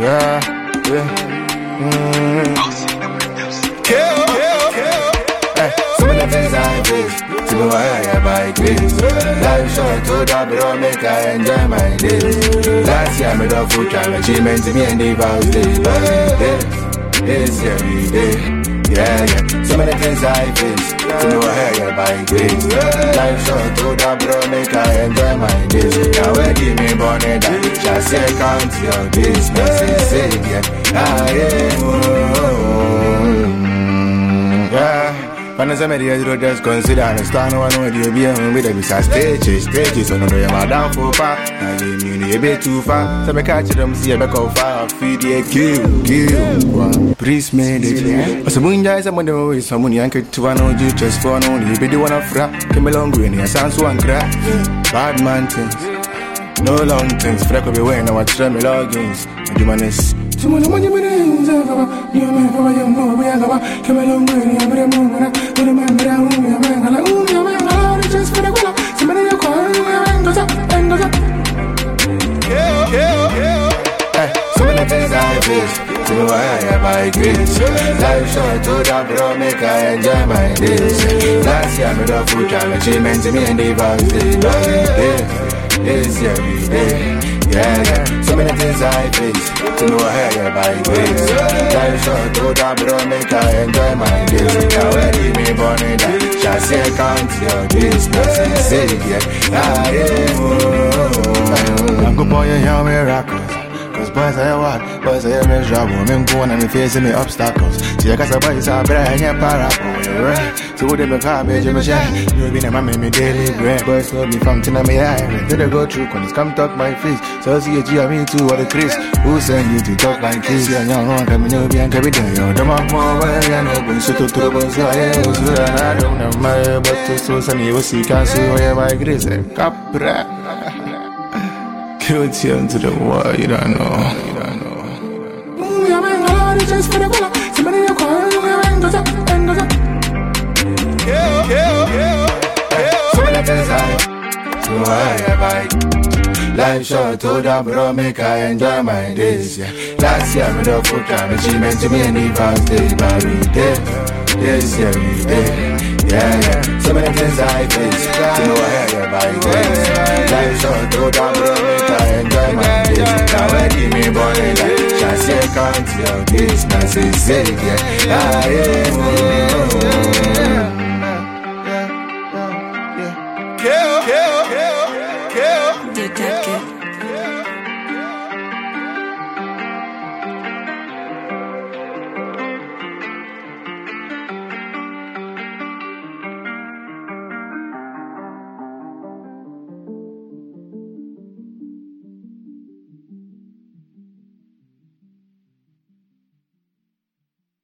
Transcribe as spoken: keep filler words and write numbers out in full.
Yeah, yeah. Mm. Kill, kill, kill. Hey, some of the things I face, to go higher by grace. Life short, to that, but I'll make I enjoy my days. Last year I made a full time achievement to me and the vows day by day. This every day. Yeah, yeah. So many things I face, to know higher by grace. Life short, to that, but I'll make I enjoy my days. Now where give me money that shall say count your days. Mercy say, yeah, I am. Yeah. When I say me the just consider and stand one way you be on with the stages, stages. So no know you're down for far. Now you mean you be too far. So me catch them see you back on fire. Feed you kill, kill. Priest made it. But some guys I'm on the way. Someone yank to one on you just for no. You be the one of rap. Come along with me. Sounds one crack. Bad man things. No long things. Freck will be wearing our trim logins. You man is. So when you want to you man for your move, we are going come along with you, but I'm going to remember that we are going to oh, you man, just for the color. Somebody you call you and goes up and goes up. Yeah, yeah, yeah. Hey, so many things I face, to know I by grace. Life short, to that, bro, make I enjoy my days. Last year I made a full time achievement to me and the vows day by day. This every day. Yeah, yeah. So many things I face, to know higher by grace. Life short, to that, bro, make I enjoy my days. Now where give me money that shall say count your days. Mercy say, yeah, I am. I'm good boy, you're miracles. Cause boys are what? Boys are miserable. I'm going and facing me obstacles. See, I got some boys are better and you're parable. So what they be garbage, you be shy. You be a man, me daily bread. Boys know me from Tina, me eye. Did I go through when it's come talk my face? So see a G, I mean too, or the Chris. Who send you to talk like this? Yeah, young one, come in, you'll be and carry down. You're the man more, well, you know, when so to trouble, so I was good, and I don't know my, but to so sunny, you see, can't see where my grace. Capra. Kill you to the wall, you don't know, you don't know. Move your man, all the chest for the color. Somebody you call you and goes up and goes up. Kill, kill, kill, kill. So many things I, so I buy. Life short, to that, bro, make I enjoy my days. Yeah. Last year I made a full time achievement to me and the vows day by day. This every day. Yeah, yeah. So many things I face, to know higher by grace. Life short, to that, bro, make I enjoy my days. Now where give me money that shall say count your days. Now say, say, yeah, I am.